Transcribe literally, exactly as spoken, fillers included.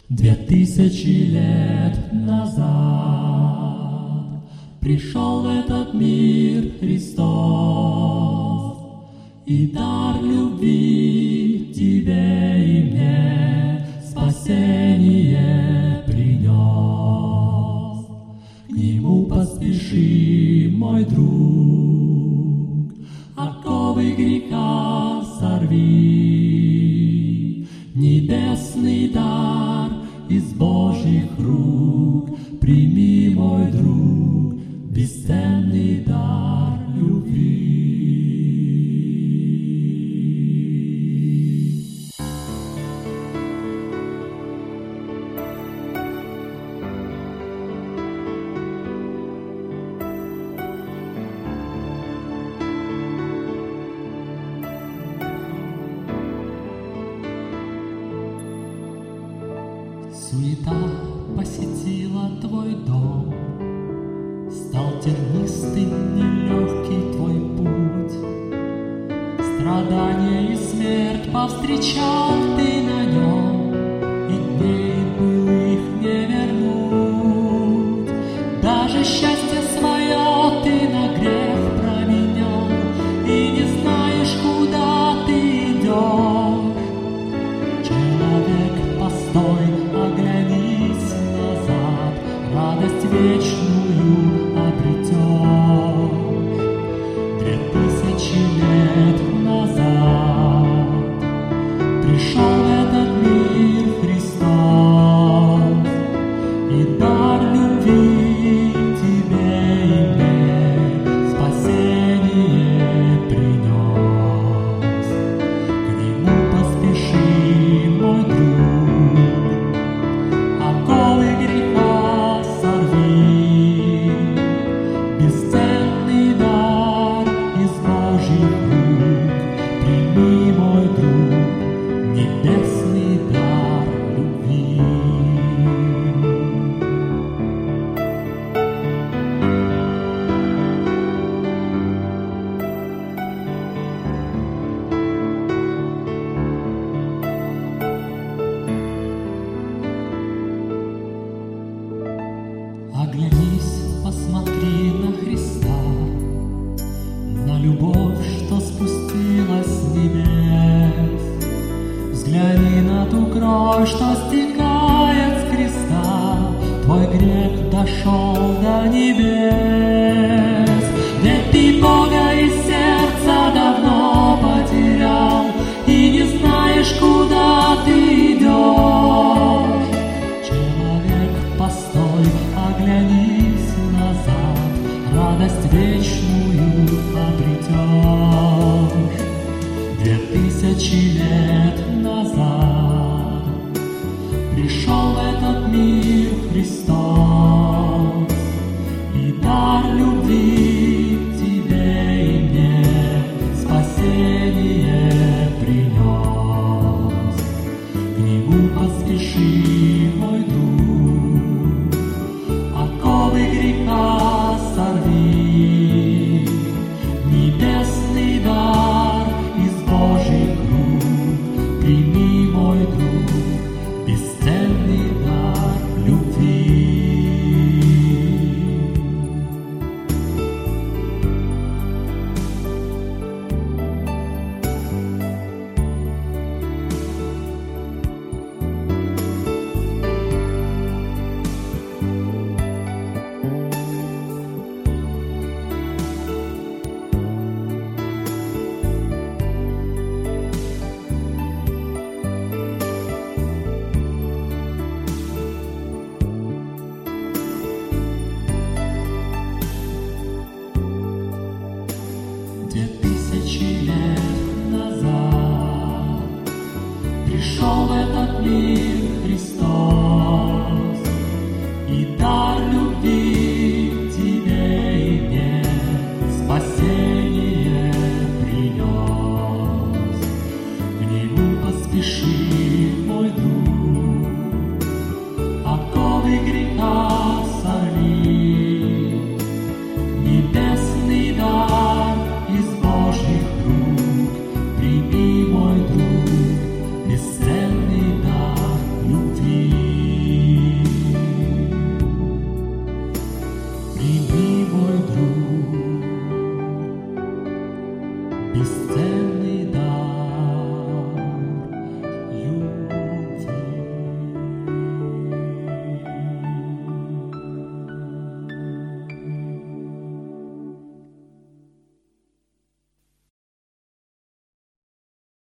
Две тысячи лет назад пришел в этот мир Христос, и дар любви тебе и мне спасение принес. К Нему поспеши, мой друг, оковы греха сорви, небесный дар из Божьих рук прими, мой друг, бесценный дар любви. Суета посетила твой дом, стал тернистый, нелегкий твой путь. Страдания и смерть повстречал ты на нем, и дней былых не вернуть. Даже счастье свое ты на грех променял, и не знаешь, куда ты идешь. Человек, постой, оглянись назад, радость вечную обретешь. Две тысячи лет назад пришел в этот мир Христос, и дар любви тебе и мне спасение принес. К Нему поспеши, мой друг, оковы греха сорви, бесценный дар из Божьих рук прими, мой друг, небесный дар любви. Оглянись, посмотри на Христа, на любовь, что спустилась с небес. Взгляни на ту кровь, что стекает с креста, твой грех дошел до небес. Ведь ты Бога из сердца давно потерял, и не знаешь, куда ты идешь. Человек, постой, оглянись назад, радость вечную обретешь. Две тысячи лет назад пришел в этот мир Христос, и дар любви тебе и мне спасение принес. К Нему поспеши, мой друг, оковы греха сорви, небесный дар из Божьих рук прими, мой друг, бесценный дар любви. Две тысячи лет назад пришел в этот мир Христос, и дар любви тебе и мне спасение принес. К Нему поспеши, мой друг, оковы греха сорви, небесный дар из Божьих рук прими, мой друг, бесценный дар любви. Прими